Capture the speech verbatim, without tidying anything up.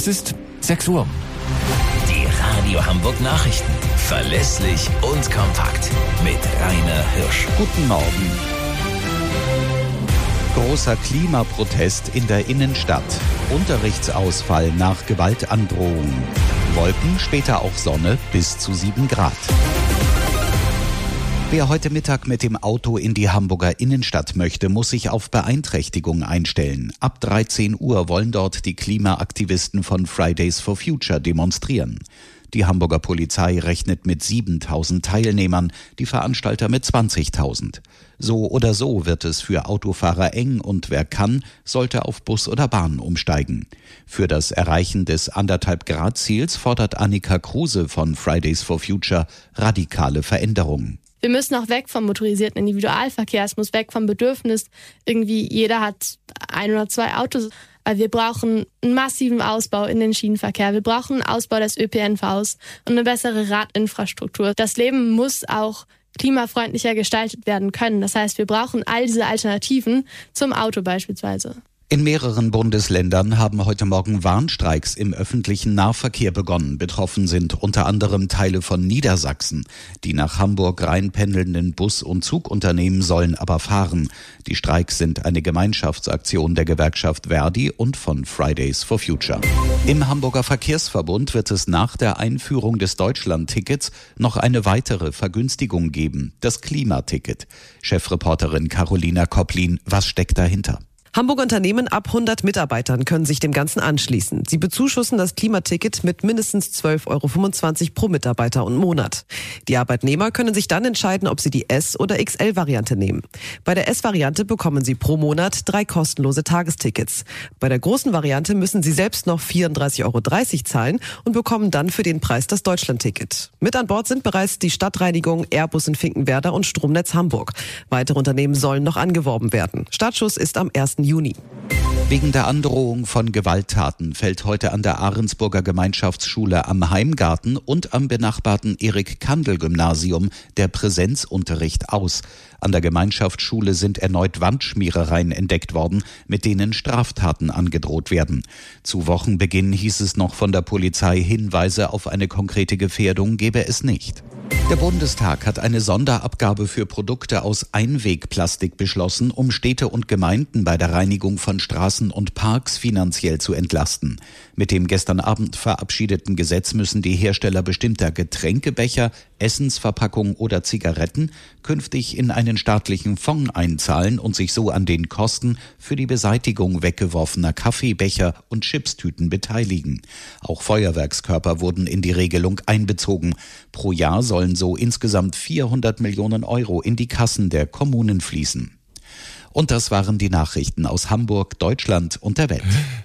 Es ist sechs Uhr. Die Radio Hamburg Nachrichten. Verlässlich und kompakt. Mit Rainer Hirsch. Guten Morgen. Großer Klimaprotest in der Innenstadt. Unterrichtsausfall nach Gewaltandrohung. Wolken, später auch Sonne bis zu sieben Grad. Wer heute Mittag mit dem Auto in die Hamburger Innenstadt möchte, muss sich auf Beeinträchtigung einstellen. Ab dreizehn Uhr wollen dort die Klimaaktivisten von Fridays for Future demonstrieren. Die Hamburger Polizei rechnet mit siebentausend Teilnehmern, die Veranstalter mit zwanzigtausend. So oder so wird es für Autofahrer eng und wer kann, sollte auf Bus oder Bahn umsteigen. Für das Erreichen des anderthalb Grad Ziels fordert Annika Kruse von Fridays for Future radikale Veränderungen. Wir müssen auch weg vom motorisierten Individualverkehr. Es muss weg vom Bedürfnis, irgendwie jeder hat ein oder zwei Autos. Wir brauchen einen massiven Ausbau in den Schienenverkehr. Wir brauchen einen Ausbau des Ö P N Vs und eine bessere Radinfrastruktur. Das Leben muss auch klimafreundlicher gestaltet werden können. Das heißt, wir brauchen all diese Alternativen zum Auto beispielsweise. In mehreren Bundesländern haben heute Morgen Warnstreiks im öffentlichen Nahverkehr begonnen. Betroffen sind unter anderem Teile von Niedersachsen. Die nach Hamburg reinpendelnden Bus- und Zugunternehmen sollen aber fahren. Die Streiks sind eine Gemeinschaftsaktion der Gewerkschaft Verdi und von Fridays for Future. Im Hamburger Verkehrsverbund wird es nach der Einführung des Deutschland-Tickets noch eine weitere Vergünstigung geben, das Klimaticket. Chefreporterin Carolina Kopplin, was steckt dahinter? Hamburger Unternehmen ab hundert Mitarbeitern können sich dem Ganzen anschließen. Sie bezuschussen das Klimaticket mit mindestens zwölf Euro fünfundzwanzig pro Mitarbeiter und Monat. Die Arbeitnehmer können sich dann entscheiden, ob sie die S- oder X L-Variante nehmen. Bei der S-Variante bekommen sie pro Monat drei kostenlose Tagestickets. Bei der großen Variante müssen sie selbst noch vierunddreißig Euro dreißig zahlen und bekommen dann für den Preis das Deutschland-Ticket. Mit an Bord sind bereits die Stadtreinigung, Airbus in Finkenwerder und Stromnetz Hamburg. Weitere Unternehmen sollen noch angeworben werden. Startschuss ist am ersten Juni. Wegen der Androhung von Gewalttaten fällt heute an der Ahrensburger Gemeinschaftsschule am Heimgarten und am benachbarten Erik-Kandel-Gymnasium der Präsenzunterricht aus. An der Gemeinschaftsschule sind erneut Wandschmierereien entdeckt worden, mit denen Straftaten angedroht werden. Zu Wochenbeginn hieß es noch von der Polizei, Hinweise auf eine konkrete Gefährdung gebe es nicht. Der Bundestag hat eine Sonderabgabe für Produkte aus Einwegplastik beschlossen, um Städte und Gemeinden bei der Reinigung von Straßen und Parks finanziell zu entlasten. Mit dem gestern Abend verabschiedeten Gesetz müssen die Hersteller bestimmter Getränkebecher, Essensverpackungen oder Zigaretten künftig in einen staatlichen Fonds einzahlen und sich so an den Kosten für die Beseitigung weggeworfener Kaffeebecher und Chipstüten beteiligen. Auch Feuerwerkskörper wurden in die Regelung einbezogen. Pro Jahr sollen so insgesamt vierhundert Millionen Euro in die Kassen der Kommunen fließen. Und das waren die Nachrichten aus Hamburg, Deutschland und der Welt.